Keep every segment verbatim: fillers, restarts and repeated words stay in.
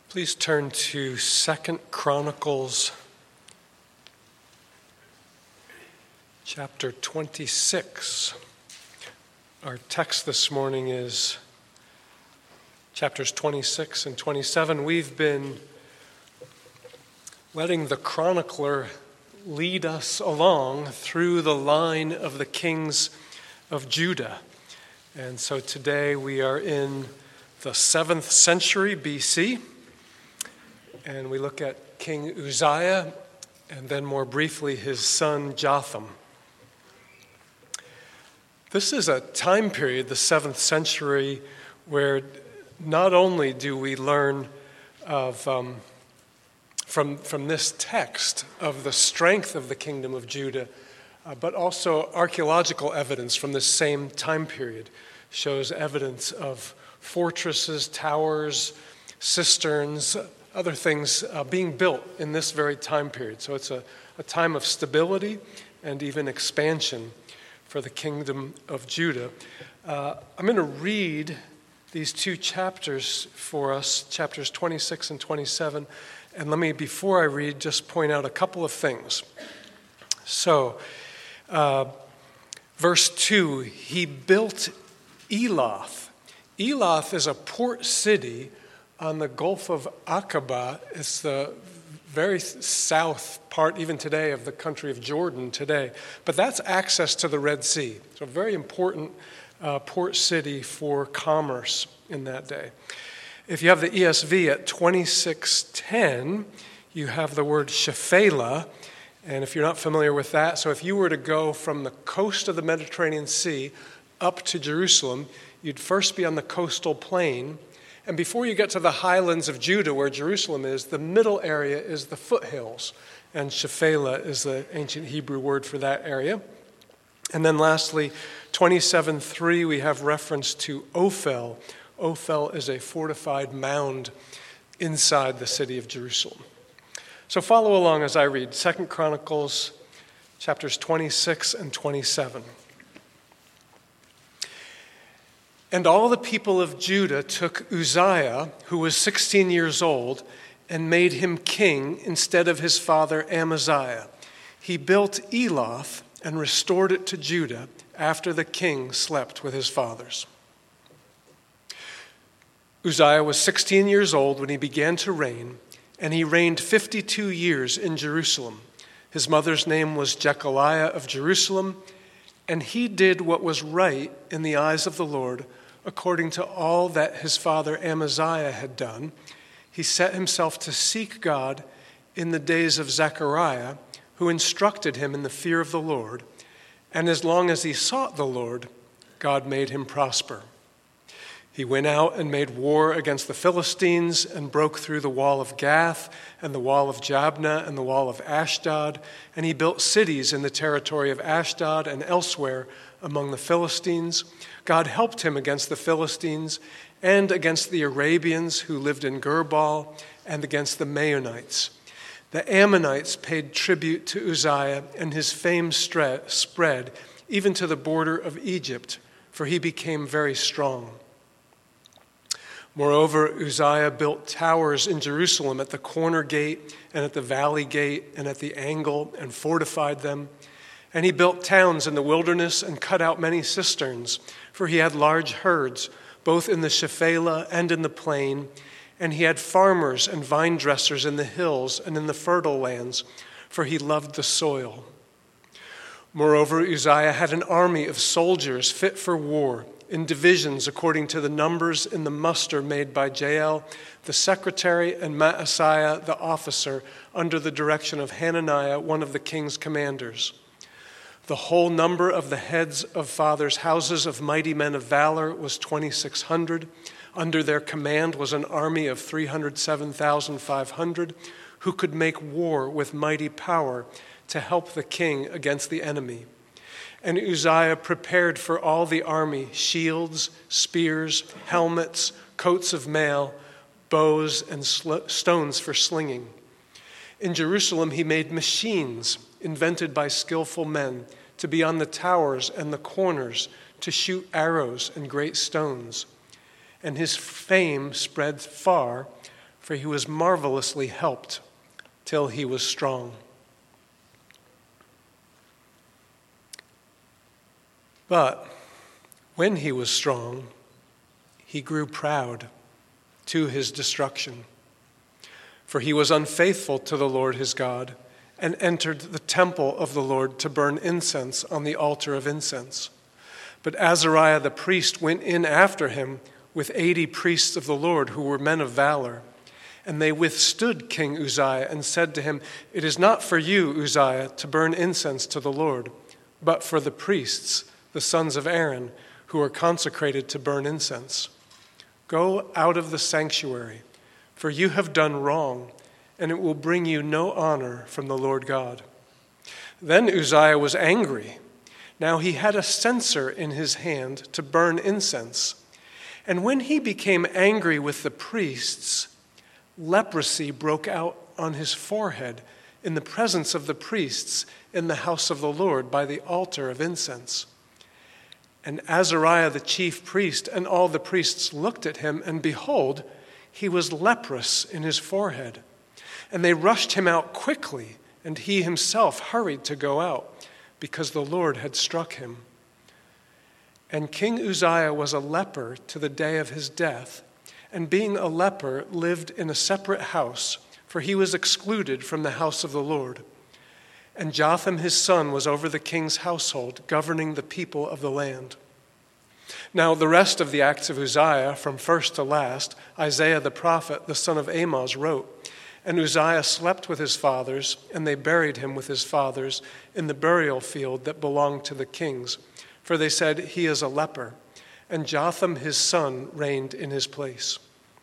Please turn to Second Chronicles chapter twenty-six. Our text this morning is chapters twenty-six and twenty-seven. We've been letting the chronicler lead us along through the line of the kings of Judah. And so today we are in the seventh century B C, and we look at King Uzziah and then more briefly his son Jotham. This is a time period, the seventh century, where not only do we learn of um, from, from this text of the strength of the kingdom of Judah, uh, but also archaeological evidence from this same time period shows evidence of fortresses, towers, cisterns, other things uh, being built in this very time period. So it's a, a time of stability and even expansion for the kingdom of Judah. Uh, I'm going to read these two chapters for us, chapters twenty-six and twenty-seven. And let me, before I read, just point out a couple of things. So, uh, verse two, he built Elath. Elath is a port city on the Gulf of Aqaba. It's the very south part, even today, of the country of Jordan today. But that's access to the Red Sea. So a very important uh, port city for commerce in that day. If you have the E S V at twenty-six ten, you have the word Shephelah. And if you're not familiar with that, so if you were to go from the coast of the Mediterranean Sea up to Jerusalem, you'd first be on the coastal plain. And before you get to the highlands of Judah, where Jerusalem is, the middle area is the foothills. And Shephelah is the ancient Hebrew word for that area. And then lastly, twenty-seven three, we have reference to Ophel. Ophel is a fortified mound inside the city of Jerusalem. So follow along as I read Second Chronicles chapters twenty-six and twenty-seven. And all the people of Judah took Uzziah, who was sixteen years old, and made him king instead of his father Amaziah. He built Elath and restored it to Judah after the king slept with his fathers. Uzziah was sixteen years old when he began to reign, and he reigned fifty-two years in Jerusalem. His mother's name was Jechaliah of Jerusalem, and he did what was right in the eyes of the Lord, according to all that his father Amaziah had done. He set himself to seek God in the days of Zechariah, who instructed him in the fear of the Lord. And as long as he sought the Lord, God made him prosper. He went out and made war against the Philistines and broke through the wall of Gath and the wall of Jabneh and the wall of Ashdod. And he built cities in the territory of Ashdod and elsewhere among the Philistines. God helped him against the Philistines and against the Arabians who lived in Gerbal and against the Maonites. The Ammonites paid tribute to Uzziah, and his fame spread even to the border of Egypt, for he became very strong. Moreover, Uzziah built towers in Jerusalem at the corner gate and at the valley gate and at the angle and fortified them. And he built towns in the wilderness and cut out many cisterns, for he had large herds, both in the Shephelah and in the plain. And he had farmers and vine dressers in the hills and in the fertile lands, for he loved the soil. Moreover, Uzziah had an army of soldiers fit for war, in divisions according to the numbers in the muster made by Jael, the secretary, and Maaseiah, the officer, under the direction of Hananiah, one of the king's commanders. The whole number of the heads of fathers' houses of mighty men of valor was twenty-six hundred. Under their command was an army of three hundred seven thousand five hundred, who could make war with mighty power to help the king against the enemy. And Uzziah prepared for all the army shields, spears, helmets, coats of mail, bows, and sl- stones for slinging. In Jerusalem he made machines invented by skillful men to be on the towers and the corners to shoot arrows and great stones. And his fame spread far, for he was marvelously helped till he was strong. But when he was strong, he grew proud to his destruction. For he was unfaithful to the Lord his God, and entered the temple of the Lord to burn incense on the altar of incense. But Azariah the priest went in after him with eighty priests of the Lord who were men of valor. And they withstood King Uzziah and said to him, "It is not for you, Uzziah, to burn incense to the Lord, but for the priests, the sons of Aaron, who are consecrated to burn incense. Go out of the sanctuary, for you have done wrong, and it will bring you no honor from the Lord God." Then Uzziah was angry. Now he had a censer in his hand to burn incense. And when he became angry with the priests, leprosy broke out on his forehead in the presence of the priests in the house of the Lord by the altar of incense. And Azariah the chief priest and all the priests looked at him, and behold, he was leprous in his forehead. And they rushed him out quickly, and he himself hurried to go out, because the Lord had struck him. And King Uzziah was a leper to the day of his death, and being a leper lived in a separate house, for he was excluded from the house of the Lord. And Jotham his son was over the king's household, governing the people of the land. Now the rest of the acts of Uzziah, from first to last, Isaiah the prophet, the son of Amoz, wrote. And Uzziah slept with his fathers, and they buried him with his fathers in the burial field that belonged to the kings. For they said, "He is a leper." And Jotham his son reigned in his place.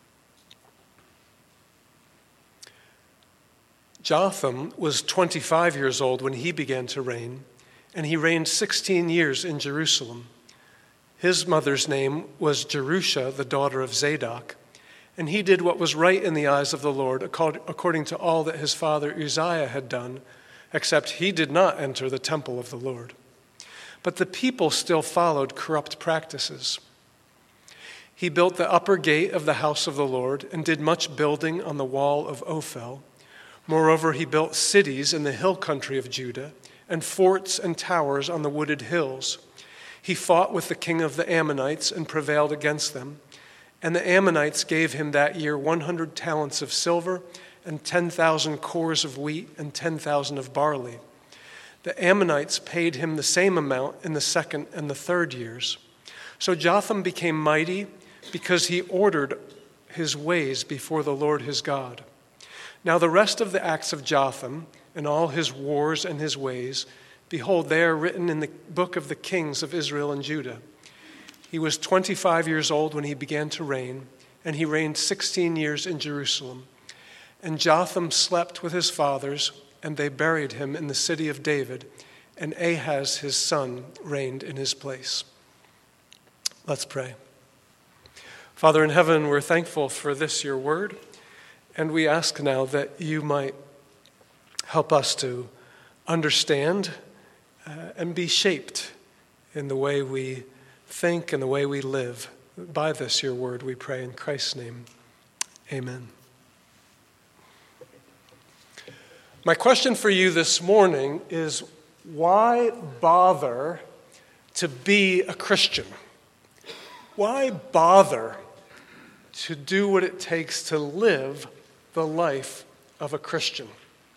Jotham was twenty-five years old when he began to reign, and he reigned sixteen years in Jerusalem. His mother's name was Jerusha, the daughter of Zadok, and he did what was right in the eyes of the Lord, according to all that his father Uzziah had done, except he did not enter the temple of the Lord. But the people still followed corrupt practices. He built the upper gate of the house of the Lord and did much building on the wall of Ophel. Moreover, he built cities in the hill country of Judah and forts and towers on the wooded hills. He fought with the king of the Ammonites and prevailed against them. And the Ammonites gave him that year one hundred talents of silver and ten thousand cores of wheat and ten thousand of barley. The Ammonites paid him the same amount in the second and the third years. So Jotham became mighty because he ordered his ways before the Lord his God. Now the rest of the acts of Jotham and all his wars and his ways, behold, they are written in the book of the kings of Israel and Judah. He was twenty-five years old when he began to reign, and he reigned sixteen years in Jerusalem. And Jotham slept with his fathers, and they buried him in the city of David, and Ahaz his son reigned in his place. Let's pray. Father in heaven, we're thankful for this, your word, and we ask now that you might help us to understand uh, and be shaped in the way we think and the way we live. By this, your word, we pray in Christ's name. Amen. My question for you this morning is, why bother to be a Christian? Why bother to do what it takes to live the life of a Christian?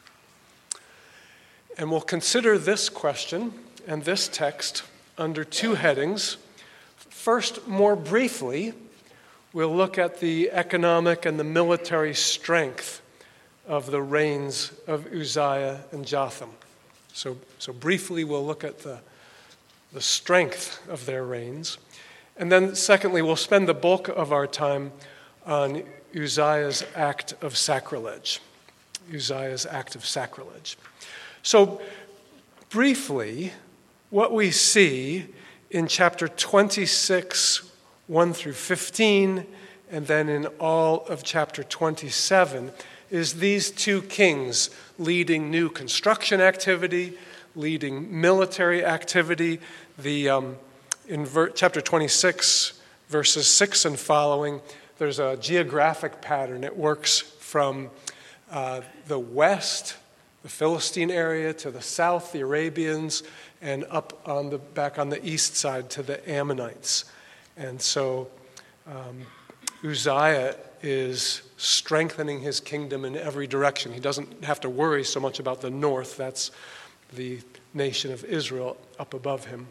And we'll consider this question and this text under two headings. First, more briefly, we'll look at the economic and the military strength of the reigns of Uzziah and Jotham. So, so briefly, we'll look at the, the strength of their reigns. And then secondly, we'll spend the bulk of our time on Uzziah's act of sacrilege. Uzziah's act of sacrilege. So briefly, what we see in chapter twenty-six, one through fifteen, and then in all of chapter twenty-seven, is these two kings leading new construction activity, leading military activity. The um, in ver- chapter twenty-six, verses six and following, there's a geographic pattern. It works from uh, the west, the Philistine area, to the south, the Arabians, and up on the back on the east side to the Ammonites. And so um, Uzziah is strengthening his kingdom in every direction. He doesn't have to worry so much about the north. That's the nation of Israel up above him.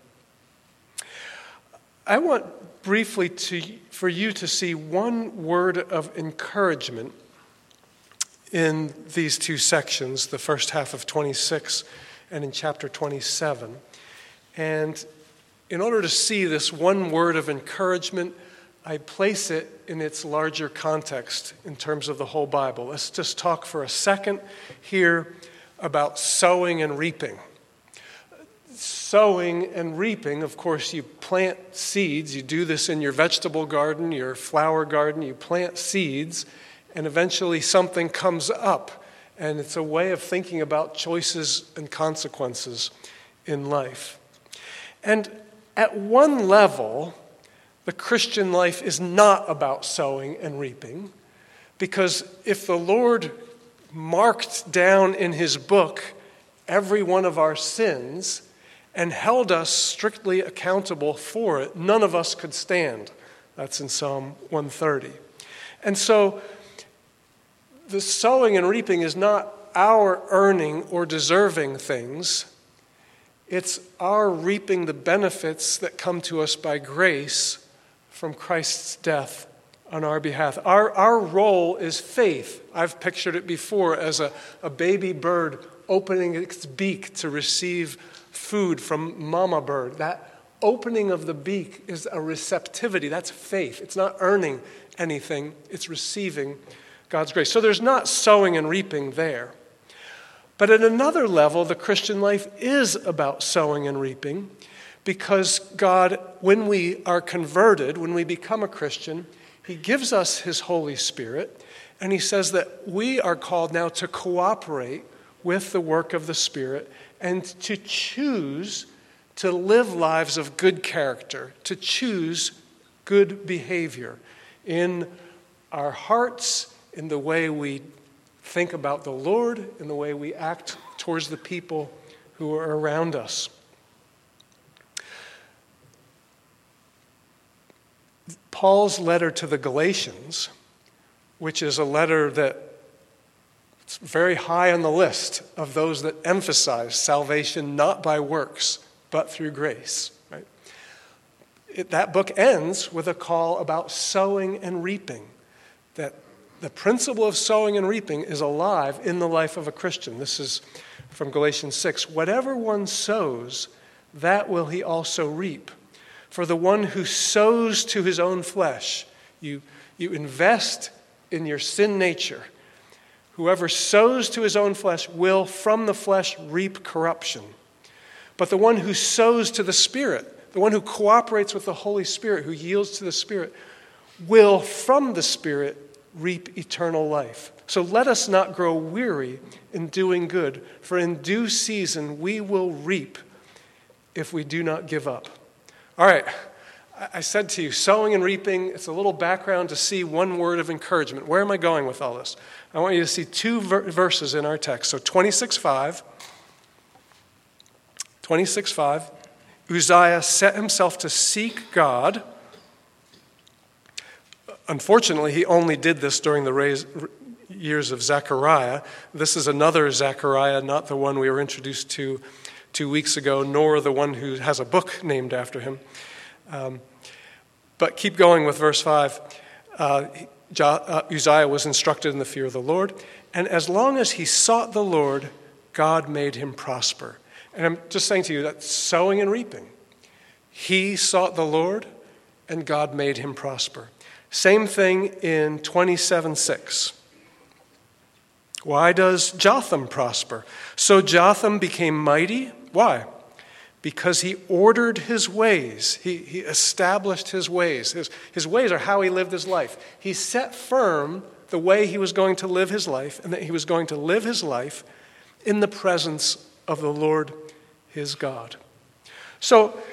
I want briefly to, for you to see one word of encouragement in these two sections, the first half of twenty-six and in chapter twenty-seven. And in order to see this one word of encouragement, I place it in its larger context in terms of the whole Bible. Let's just talk for a second here about sowing and reaping. Sowing and reaping, of course, you plant seeds. You do this in your vegetable garden, your flower garden. You plant seeds, and eventually something comes up. And it's a way of thinking about choices and consequences in life. And at one level, the Christian life is not about sowing and reaping, because if the Lord marked down in his book every one of our sins and held us strictly accountable for it, none of us could stand. That's in Psalm one thirty. And so the sowing and reaping is not our earning or deserving things. It's our reaping the benefits that come to us by grace from Christ's death on our behalf. Our, our role is faith. I've pictured it before as a, a baby bird opening its beak to receive food from mama bird. That opening of the beak is a receptivity. That's faith. It's not earning anything. It's receiving God's grace. So there's not sowing and reaping there. But at another level, the Christian life is about sowing and reaping, because God, when we are converted, when we become a Christian, he gives us his Holy Spirit, and he says that we are called now to cooperate with the work of the Spirit and to choose to live lives of good character, to choose good behavior in our hearts, in the way we think about the Lord, in the way we act towards the people who are around us. Paul's letter to the Galatians, which is a letter that's very high on the list of those that emphasize salvation not by works, but through grace. Right? It, that book ends with a call about sowing and reaping, that the principle of sowing and reaping is alive in the life of a Christian. This is from Galatians six. Whatever one sows, that will he also reap. For the one who sows to his own flesh, you, you invest in your sin nature. Whoever sows to his own flesh will from the flesh reap corruption. But the one who sows to the Spirit, the one who cooperates with the Holy Spirit, who yields to the Spirit, will from the Spirit reap eternal life. So let us not grow weary in doing good, for in due season we will reap if we do not give up. All right, I said to you, sowing and reaping, it's a little background to see one word of encouragement. Where am I going with all this? I want you to see two ver- verses in our text. So twenty-six five, twenty-six five, Uzziah set himself to seek God. Unfortunately, he only did this during the years of Zechariah. This is another Zechariah, not the one we were introduced to two weeks ago, nor the one who has a book named after him. Um, but keep going with verse five. Uh, Uzziah was instructed in the fear of the Lord, and as long as he sought the Lord, God made him prosper. And I'm just saying to you that sowing and reaping. He sought the Lord, and God made him prosper. Same thing in twenty-seven six. Why does Jotham prosper? So Jotham became mighty. Why? Because he ordered his ways. He, he established his ways. His, his ways are how he lived his life. He set firm the way he was going to live his life, and that he was going to live his life in the presence of the Lord his God. So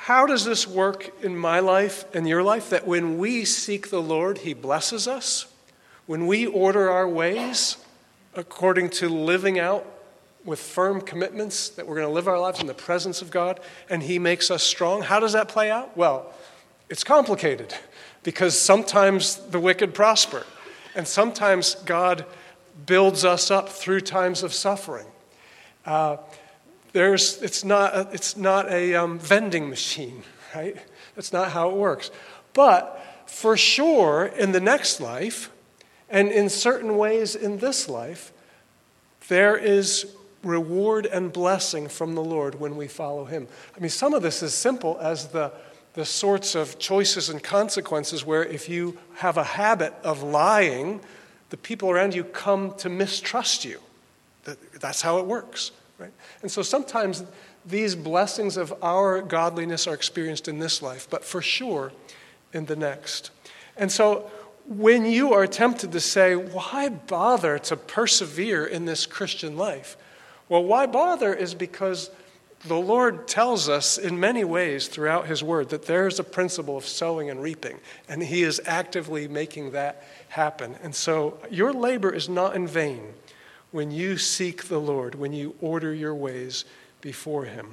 how does this work in my life and your life? That when we seek the Lord, he blesses us. When we order our ways according to living out with firm commitments that we're going to live our lives in the presence of God, and he makes us strong, how does that play out? Well, it's complicated because sometimes the wicked prosper, and sometimes God builds us up through times of suffering. Uh, there's, it's not, a, it's not a um, vending machine, right? That's not how it works. But for sure, in the next life, and in certain ways in this life, there is reward and blessing from the Lord when we follow him. I mean, some of this is simple as the, the sorts of choices and consequences where if you have a habit of lying, the people around you come to mistrust you. That's how it works, right? And so sometimes these blessings of our godliness are experienced in this life, but for sure in the next. And so when you are tempted to say, why bother to persevere in this Christian life? Well, why bother is because the Lord tells us in many ways throughout his word that there is a principle of sowing and reaping, and he is actively making that happen. And so your labor is not in vain when you seek the Lord, when you order your ways before him.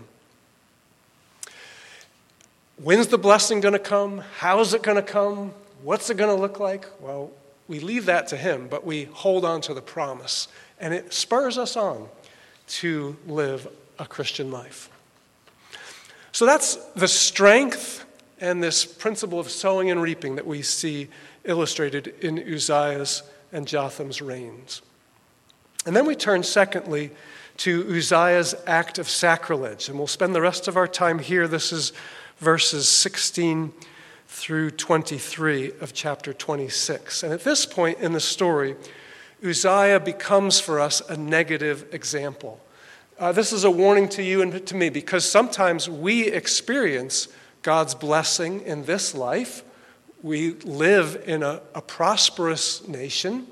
When's the blessing going to come? How is it going to come? What's it going to look like? Well, we leave that to him, but we hold on to the promise, and it spurs us on to live a Christian life. So that's the strength and this principle of sowing and reaping that we see illustrated in Uzziah's and Jotham's reigns. And then we turn, secondly, to Uzziah's act of sacrilege. And we'll spend the rest of our time here. This is verses sixteen through twenty-three of chapter twenty-six. And at this point in the story, Uzziah becomes for us a negative example. Uh, this is a warning to you and to me because sometimes we experience God's blessing in this life. We live in a, a prosperous nation,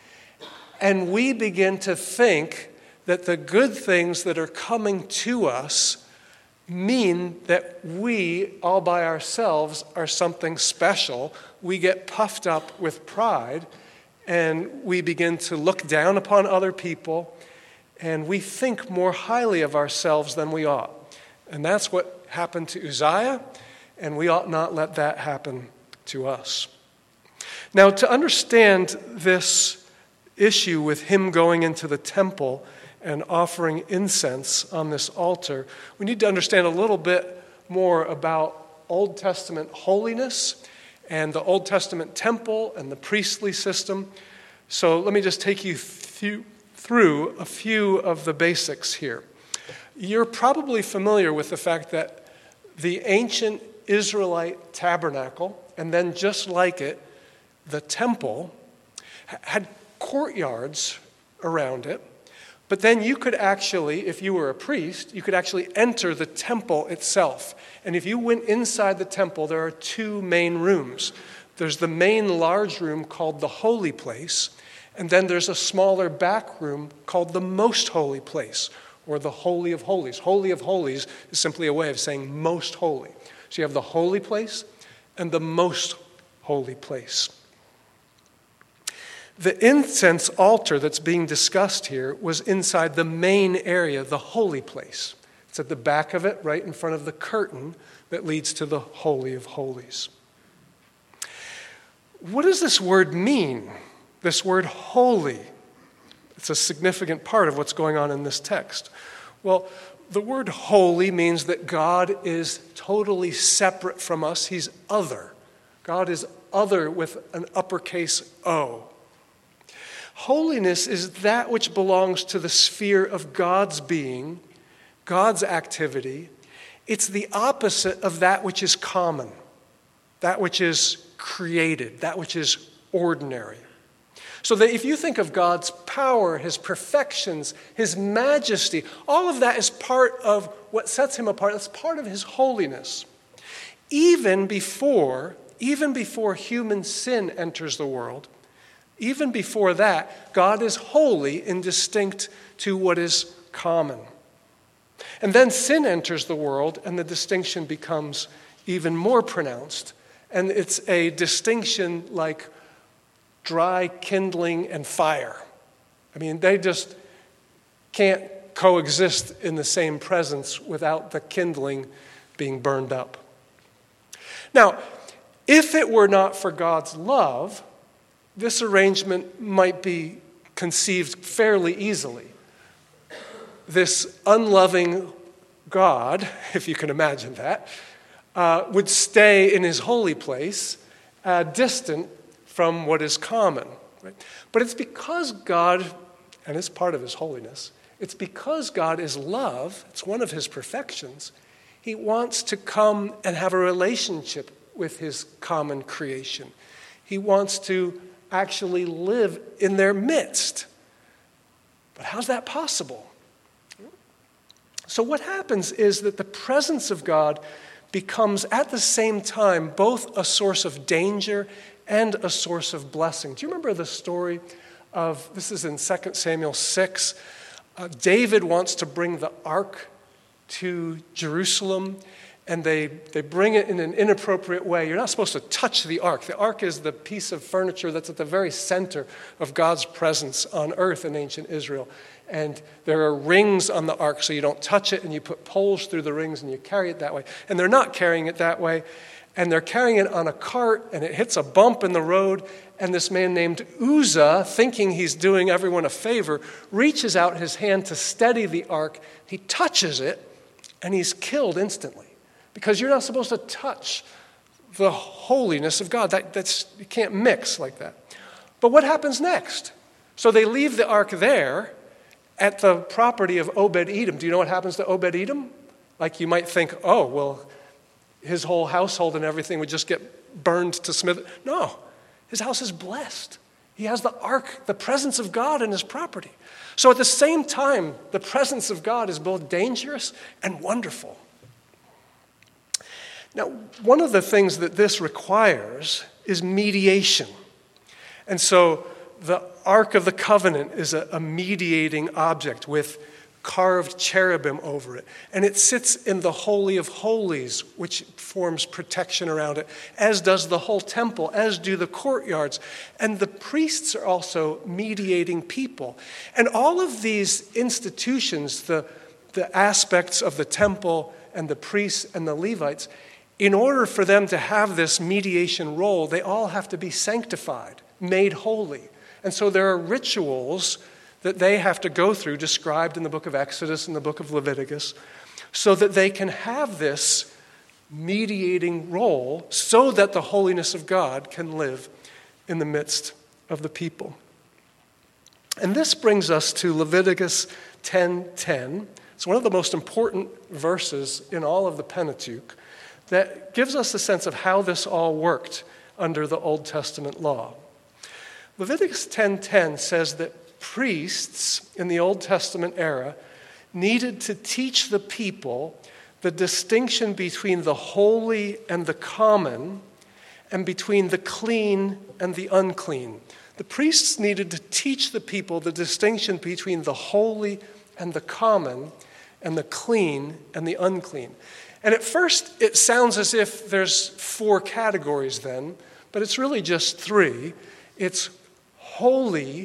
and we begin to think that the good things that are coming to us mean that we, all by ourselves, are something special. We get puffed up with pride, and we begin to look down upon other people, and we think more highly of ourselves than we ought. And that's what happened to Uzziah, and we ought not let that happen to us. Now, to understand this issue with him going into the temple and offering incense on this altar, we need to understand a little bit more about Old Testament holiness and the Old Testament temple and the priestly system. So let me just take you th- through a few of the basics here. You're probably familiar with the fact that the ancient Israelite tabernacle, and then just like it, the temple, had courtyards around it. But then you could actually, if you were a priest, you could actually enter the temple itself. And if you went inside the temple, there are two main rooms. There's the main large room called the holy place, and then there's a smaller back room called the most holy place, or the Holy of Holies. Holy of Holies is simply a way of saying most holy. So you have the holy place and the most holy place. The incense altar that's being discussed here was inside the main area, the holy place. It's at the back of it, right in front of the curtain that leads to the Holy of Holies. What does this word mean? This word holy. It's a significant part of what's going on in this text. Well, the word holy means that God is totally separate from us. He's other. God is other with an uppercase O. Holiness is that which belongs to the sphere of God's being, God's activity. It's the opposite of that which is common, that which is created, that which is ordinary. So that if you think of God's power, his perfections, his majesty, all of that is part of what sets him apart. It's part of his holiness. Even before, even before human sin enters the world, even before that, God is holy and distinct to what is common. And then sin enters the world, and the distinction becomes even more pronounced. And it's a distinction like dry kindling and fire. I mean, they just can't coexist in the same presence without the kindling being burned up. Now, if it were not for God's love, this arrangement might be conceived fairly easily. This unloving God, if you can imagine that, uh, would stay in his holy place, uh, distant from what is common. Right? But it's because God, and it's part of his holiness, it's because God is love, it's one of his perfections, he wants to come and have a relationship with his common creation. He wants to actually live in their midst. But how's that possible? So what happens is that the presence of God becomes at the same time both a source of danger and a source of blessing. Do you remember the story of, this is in Second Samuel six, uh, David wants to bring the ark to Jerusalem, and they, they bring it in an inappropriate way. You're not supposed to touch the ark. The ark is the piece of furniture that's at the very center of God's presence on earth in ancient Israel. And there are rings on the ark, so you don't touch it, and you put poles through the rings, and you carry it that way. And they're not carrying it that way, and they're carrying it on a cart, and it hits a bump in the road, and this man named Uzzah, thinking he's doing everyone a favor, reaches out his hand to steady the ark. He touches it, and he's killed instantly. Because you're not supposed to touch the holiness of God. That, that's, you can't mix like that. But what happens next? So they leave the ark there at the property of Obed-Edom. Do you know what happens to Obed-Edom? Like you might think, oh, well, his whole household and everything would just get burned to smithereens. No, his house is blessed. He has the ark, the presence of God in his property. So at the same time, the presence of God is both dangerous and wonderful. Now, one of the things that this requires is mediation. And so the Ark of the Covenant is a, a mediating object with carved cherubim over it. And it sits in the Holy of Holies, which forms protection around it, as does the whole temple, as do the courtyards. And the priests are also mediating people. And all of these institutions, the, the aspects of the temple and the priests and the Levites, in order for them to have this mediation role, they all have to be sanctified, made holy. And so there are rituals that they have to go through, described in the book of Exodus and the book of Leviticus, so that they can have this mediating role so that the holiness of God can live in the midst of the people. And this brings us to Leviticus ten ten. It's one of the most important verses in all of the Pentateuch that gives us a sense of how this all worked under the Old Testament law. Leviticus ten ten says that priests in the Old Testament era needed to teach the people the distinction between the holy and the common, and between the clean and the unclean. The priests needed to teach the people the distinction between the holy and the common, and the clean and the unclean. And at first, it sounds as if there's four categories then, but it's really just three. It's holy,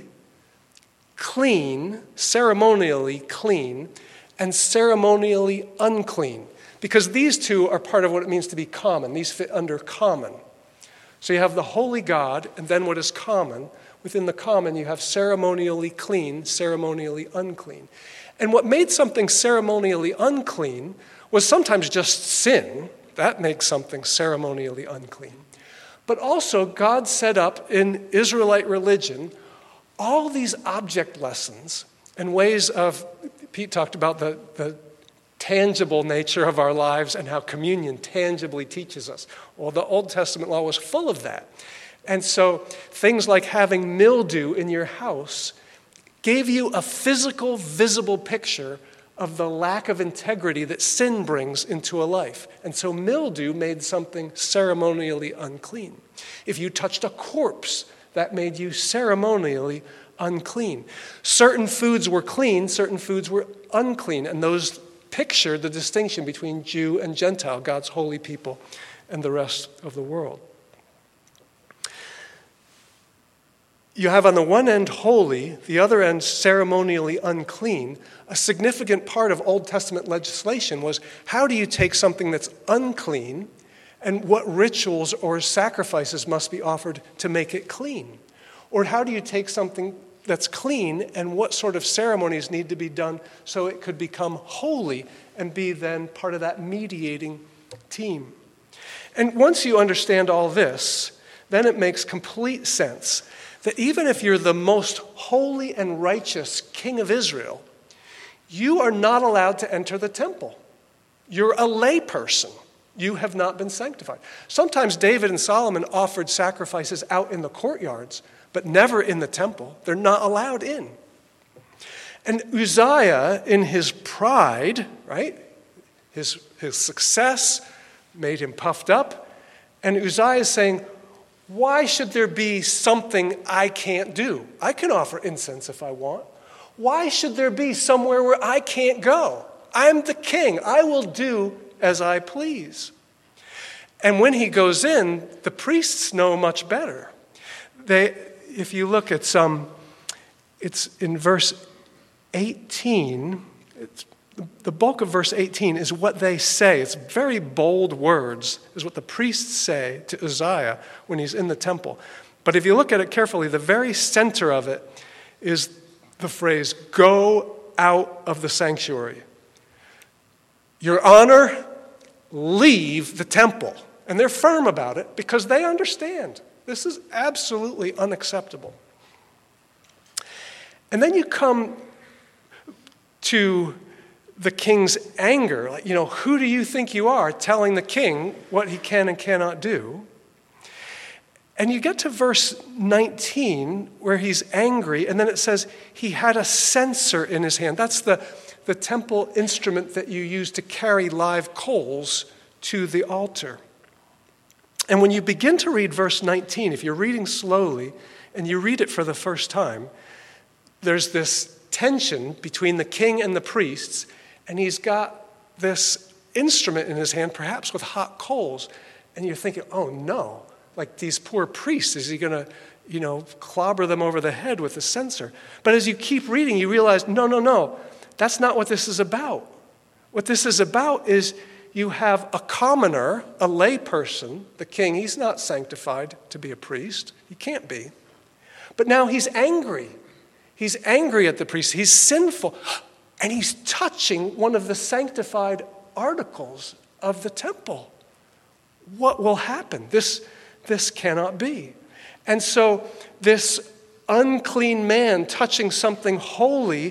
clean, ceremonially clean, and ceremonially unclean. Because these two are part of what it means to be common. These fit under common. So you have the holy God, and then what is common. Within the common, you have ceremonially clean, ceremonially unclean. And what made something ceremonially unclean was sometimes just sin. That makes something ceremonially unclean. But also, God set up in Israelite religion all these object lessons and ways of, Pete talked about the, the tangible nature of our lives and how communion tangibly teaches us. Well, the Old Testament law was full of that. And so things like having mildew in your house gave you a physical, visible picture of the lack of integrity that sin brings into a life. And so mildew made something ceremonially unclean. If you touched a corpse, that made you ceremonially unclean. Certain foods were clean, certain foods were unclean, and those pictured the distinction between Jew and Gentile, God's holy people, and the rest of the world. You have on the one end holy, the other end ceremonially unclean. A significant part of Old Testament legislation was, how do you take something that's unclean and what rituals or sacrifices must be offered to make it clean? Or how do you take something that's clean and what sort of ceremonies need to be done so it could become holy and be then part of that mediating team? And once you understand all this, then it makes complete sense that even if you're the most holy and righteous king of Israel, you are not allowed to enter the temple. You're a lay person. You have not been sanctified. Sometimes David and Solomon offered sacrifices out in the courtyards, but never in the temple. They're not allowed in. And Uzziah, in his pride, right, his, his success made him puffed up. And Uzziah is saying, why should there be something I can't do? I can offer incense if I want. Why should there be somewhere where I can't go? I'm the king. I will do as I please. And when he goes in, the priests know much better. They, if you look at some, it's in verse eighteen, it's, the bulk of verse eighteen is what they say. It's very bold words, is what the priests say to Uzziah when he's in the temple. But if you look at it carefully, the very center of it is the phrase, go out of the sanctuary. Your honor, leave the temple. And they're firm about it because they understand this is absolutely unacceptable. And then you come to the king's anger. Like, you know, who do you think you are telling the king what he can and cannot do? And you get to verse nineteen where he's angry, and then it says he had a censer in his hand. That's the, the temple instrument that you use to carry live coals to the altar. And when you begin to read verse nineteen, if you're reading slowly and you read it for the first time, there's this tension between the king and the priests, and he's got this instrument in his hand, perhaps with hot coals, and you're thinking, oh no, like these poor priests, is he going to, you know, clobber them over the head with the censer? But as you keep reading, you realize, no, no, no, that's not what this is about. What this is about is you have a commoner, a lay person, the king. He's not sanctified to be a priest. He can't be. But now he's angry. He's angry at the priest. He's sinful. And he's touching one of the sanctified articles of the temple. What will happen? This, this cannot be. And so this unclean man touching something holy,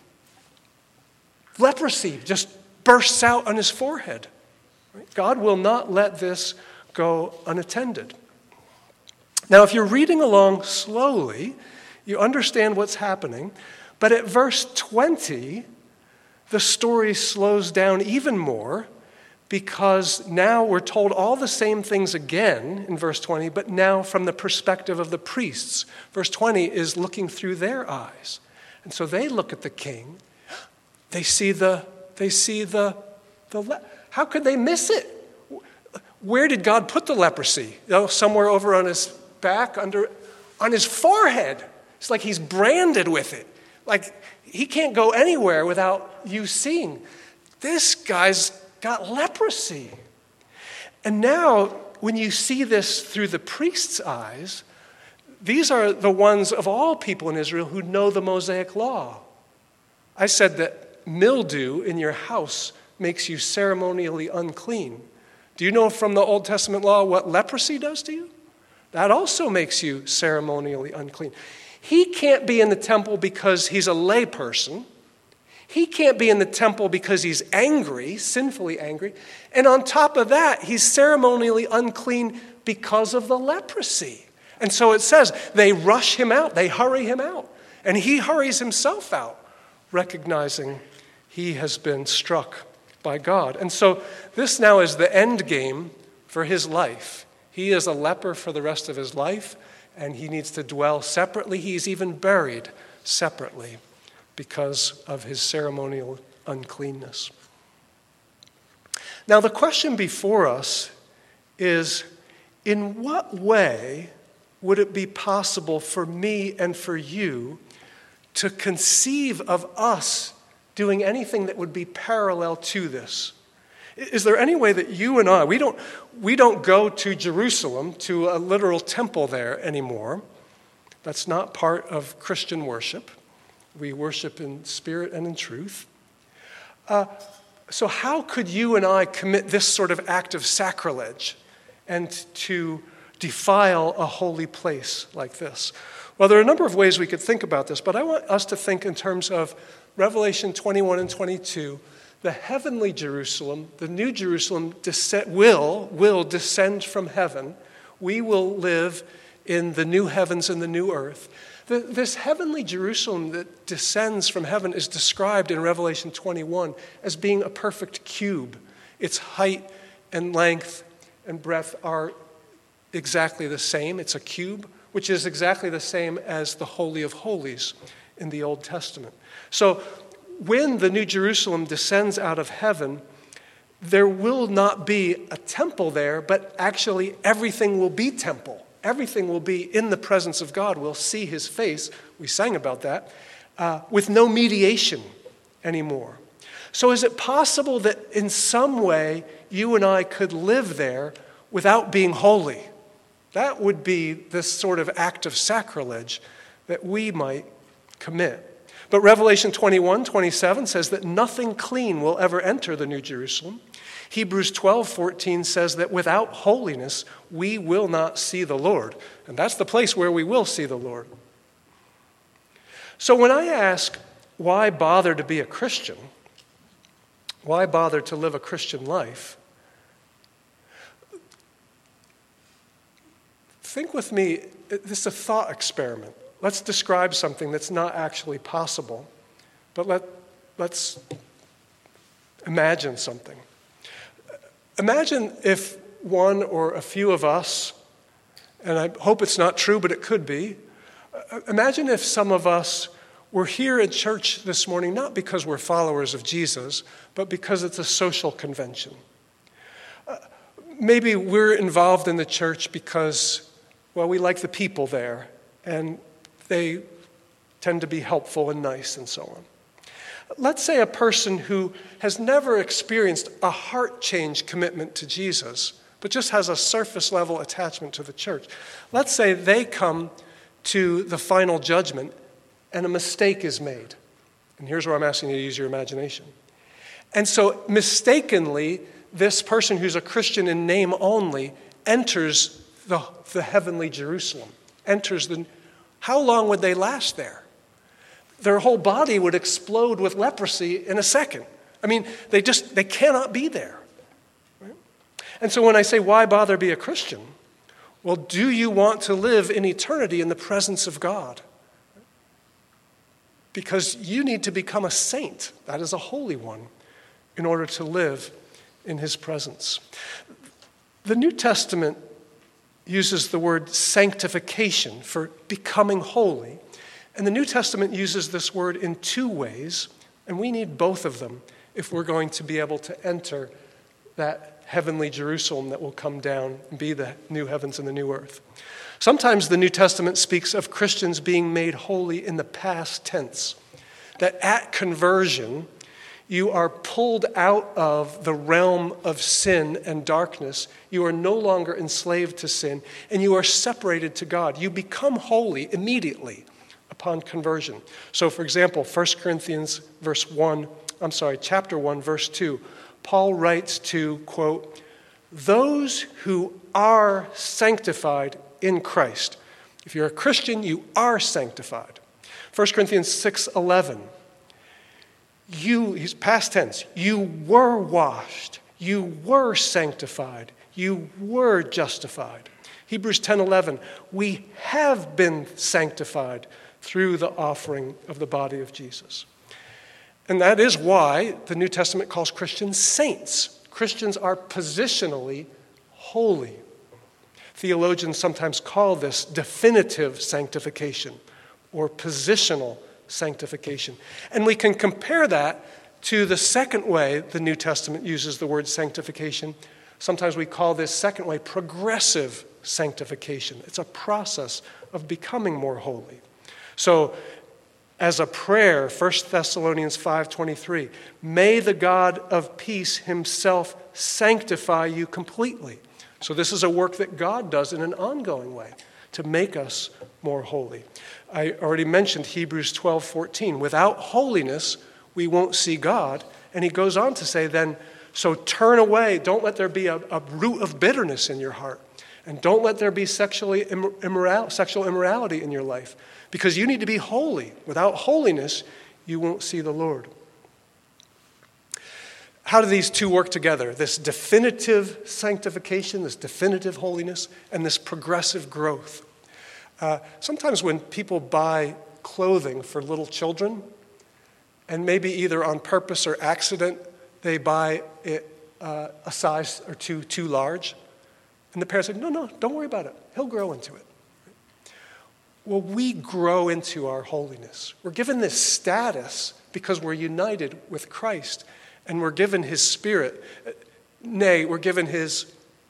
leprosy just bursts out on his forehead. God will not let this go unattended. Now, if you're reading along slowly, you understand what's happening. But at verse twenty, the story slows down even more because now we're told all the same things again in verse twenty, but now from the perspective of the priests. Verse twenty is looking through their eyes. And so they look at the king. They see the, they see the, the le- how could they miss it? Where did God put the leprosy? You know, somewhere over on his back, under, on his forehead. It's like he's branded with it. Like he can't go anywhere without you seeing. This guy's got leprosy. And now, when you see this through the priest's eyes, these are the ones of all people in Israel who know the Mosaic law. I said that mildew in your house makes you ceremonially unclean. Do you know from the Old Testament law what leprosy does to you? That also makes you ceremonially unclean. He can't be in the temple because he's a lay person. He can't be in the temple because he's angry, sinfully angry. And on top of that, he's ceremonially unclean because of the leprosy. And so it says they rush him out, they hurry him out. And he hurries himself out, recognizing he has been struck by God. And so this now is the end game for his life. He is a leper for the rest of his life, and he needs to dwell separately. He's even buried separately because of his ceremonial uncleanness. Now, the question before us is, in what way would it be possible for me and for you to conceive of us doing anything that would be parallel to this? Is there any way that you and I, we don't, we don't go to Jerusalem, to a literal temple there anymore. That's not part of Christian worship. We worship in spirit and in truth. Uh, so how could you and I commit this sort of act of sacrilege and to defile a holy place like this? Well, there are a number of ways we could think about this, but I want us to think in terms of Revelation twenty-one and twenty-two. The heavenly Jerusalem, the new Jerusalem, descend, will, will descend from heaven. We will live in the new heavens and the new earth. The, this heavenly Jerusalem that descends from heaven is described in Revelation twenty-one as being a perfect cube. Its height and length and breadth are exactly the same. It's a cube, which is exactly the same as the Holy of Holies in the Old Testament. So when the New Jerusalem descends out of heaven, there will not be a temple there, but actually everything will be temple. Everything will be in the presence of God. We'll see his face. We sang about that. Uh, with no mediation anymore. So is it possible that in some way you and I could live there without being holy? That would be this sort of act of sacrilege that we might commit. But Revelation twenty-one, twenty-seven says that nothing clean will ever enter the New Jerusalem. Hebrews twelve, fourteen says that without holiness, we will not see the Lord. And that's the place where we will see the Lord. So when I ask, why bother to be a Christian? Why bother to live a Christian life? Think with me, this is a thought experiment. Let's describe something that's not actually possible, but let, let's imagine something. Imagine if one or a few of us, and I hope it's not true, but it could be, imagine if some of us were here at church this morning, not because we're followers of Jesus, but because it's a social convention. Uh, maybe we're involved in the church because, well, we like the people there, and they tend to be helpful and nice and so on. Let's say a person who has never experienced a heart change commitment to Jesus, but just has a surface level attachment to the church. Let's say they come to the final judgment and a mistake is made. And here's where I'm asking you to use your imagination. And so mistakenly, this person who's a Christian in name only enters the, the heavenly Jerusalem, enters the... How long would they last there? Their whole body would explode with leprosy in a second. I mean, they just, they cannot be there. Right? And so when I say, why bother be a Christian? Well, do you want to live in eternity in the presence of God? Because you need to become a saint, that is a holy one, in order to live in his presence. The New Testament uses the word sanctification for becoming holy. And the New Testament uses this word in two ways, and we need both of them if we're going to be able to enter that heavenly Jerusalem that will come down and be the new heavens and the new earth. Sometimes the New Testament speaks of Christians being made holy in the past tense, that at conversion, you are pulled out of the realm of sin and darkness. You are no longer enslaved to sin, and you are separated to God. You become holy immediately upon conversion. So, for example, First Corinthians verse one, I'm sorry, chapter one, verse two, Paul writes to, quote, those who are sanctified in Christ. If you're a Christian, you are sanctified. First Corinthians six eleven. You, he's past tense, you were washed, you were sanctified, you were justified. Hebrews ten eleven, we have been sanctified through the offering of the body of Jesus. And that is why the New Testament calls Christians saints. Christians are positionally holy. Theologians sometimes call this definitive sanctification or positional sanctification. And we can compare that to the second way the New Testament uses the word sanctification. Sometimes we call this second way progressive sanctification. It's a process of becoming more holy. So, as a prayer, First Thessalonians five twenty-three, may the God of peace himself sanctify you completely. So this is a work that God does in an ongoing way to make us more holy. I already mentioned Hebrews twelve fourteen. Without holiness, we won't see God. And he goes on to say then, so turn away. Don't let there be a, a root of bitterness in your heart. And don't let there be sexually immoral, sexual immorality in your life. Because you need to be holy. Without holiness, you won't see the Lord. How do these two work together? This definitive sanctification, this definitive holiness, and this progressive growth. Uh, sometimes when people buy clothing for little children, and maybe either on purpose or accident, they buy it uh, a size or two too large, and the parents say, no, no, don't worry about it. He'll grow into it. Well, we grow into our holiness. We're given this status because we're united with Christ, and we're given his Spirit. Nay, we're given his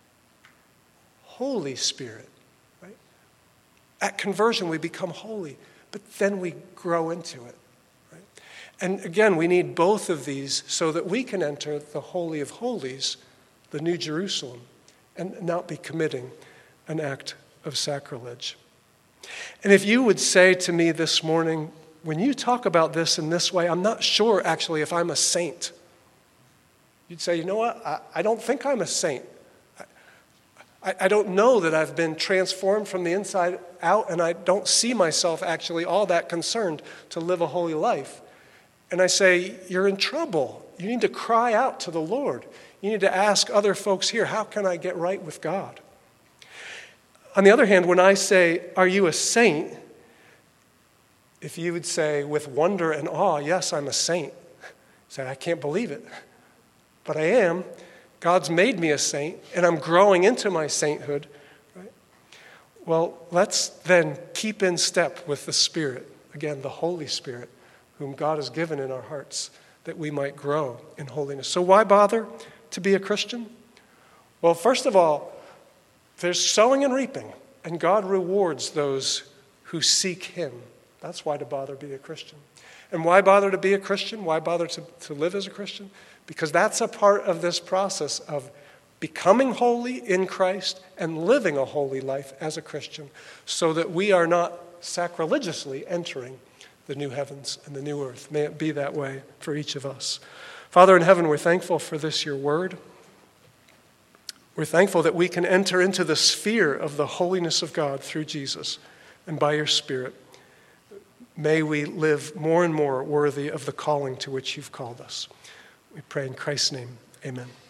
Holy Spirit. Right? At conversion, we become holy, but then we grow into it. Right? And again, we need both of these so that we can enter the Holy of Holies, the New Jerusalem, and not be committing an act of sacrilege. And if you would say to me this morning, when you talk about this in this way, I'm not sure actually if I'm a saint. You'd say, you know what, I, I don't think I'm a saint. I, I don't know that I've been transformed from the inside out, and I don't see myself actually all that concerned to live a holy life. And I say, you're in trouble. You need to cry out to the Lord. You need to ask other folks here, how can I get right with God? On the other hand, when I say, are you a saint? If you would say with wonder and awe, yes, I'm a saint. Say, I can't believe it. But I am. God's made me a saint, and I'm growing into my sainthood. Right? Well, let's then keep in step with the Spirit. Again, the Holy Spirit, whom God has given in our hearts, that we might grow in holiness. So why bother to be a Christian? Well, first of all, there's sowing and reaping, and God rewards those who seek him. That's why to bother to be a Christian. And why bother to be a Christian? Why bother to, to live as a Christian? Because that's a part of this process of becoming holy in Christ and living a holy life as a Christian so that we are not sacrilegiously entering the new heavens and the new earth. May it be that way for each of us. Father in heaven, we're thankful for this, your word. We're thankful that we can enter into the sphere of the holiness of God through Jesus and by your Spirit. May we live more and more worthy of the calling to which you've called us. We pray in Christ's name, amen.